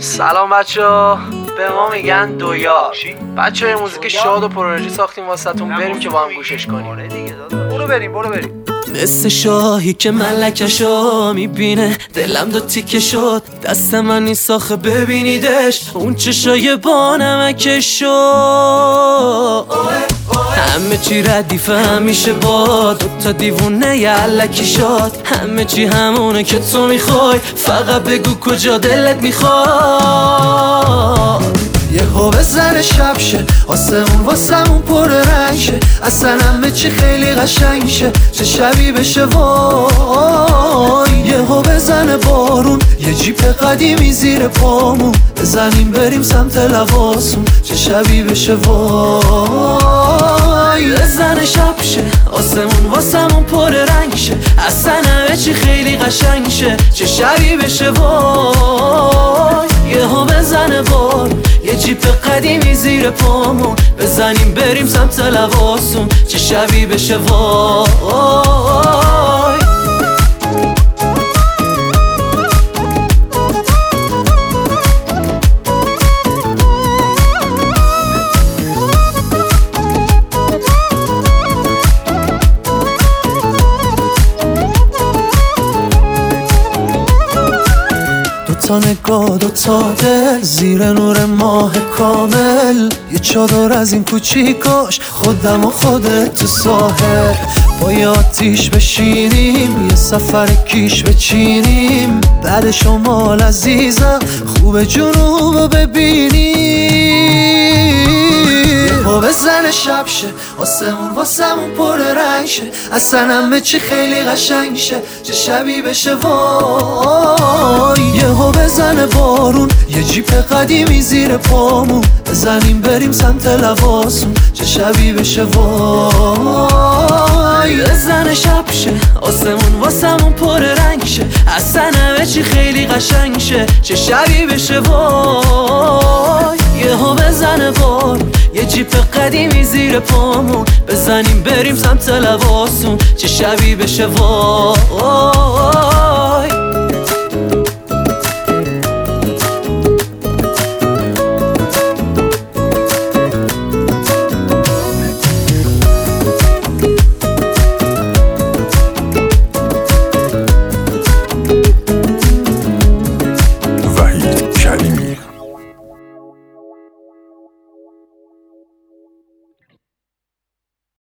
سلام بچه‌ها، به ما میگن دویار. بچه‌ها یه موزیک شاد و پرانرژی ساختیم واسهتون، بریم که با هم گوشش کنیم. برو بریم مثل شاهی که ملکشو میبینه دلم دو تیکه شد، دست من نیست آخه ببینیدش، اون چشای با نمکشو. همه چی ردیفه همیشه با دوتا دیوونه یه علکی شد، همه چی همونه که تو میخوای، فقط بگو کجا دلت میخواد. یه ها بزن شب شه، آسمون واسمون پر رنگ شه، اصلا همه چی خیلی قشنگ شه، چه شبی بشه وای. یه ها بزن بارون، یه جیپ قدیمی زیر پامون، بزنیم بریم سمت لواسون، چه شبی بشه وای. بزن شب شه، آسمون واسمون پر رنگ شه، اصلا همه چی خیلی قشنگ شه، چه شبی بشه وای. یه ها بزن بارون، یه جیپ قدیمی زیر پامون، بزنیم بریم سمت لواسون، چه شبی بشه وای. دوتا نگاه دوتا دل زیر نور ماه کامل، یه چادر از این کوچیکاش خودم و خودت تو ساحل، با یه آتیش بشینیم یه سفر کیش بچینیم، بعد شمال عزیزم خوب جنوب ببینیم. با بزن شب شه، آسمون واسمون پر رنگ شه، اصلا همه چی خیلی قشنگ شه، چه شبی بشه وای. یه ها بزن بارون، یه جیپ قدیمی زیر پامون، بزنیم بریم سمت لواسون، چه شبی بشه وای. بزن شب شه، آسمون واسمون پر رنگ شه، اصلا همه چی خیلی قشنگ شه، چه شبی بشه وای. یه ها بزن بارون، یه جیپ قدیمی زیر پامون، بزنیم بریم سمت لواسون، چه شبی بشه وای.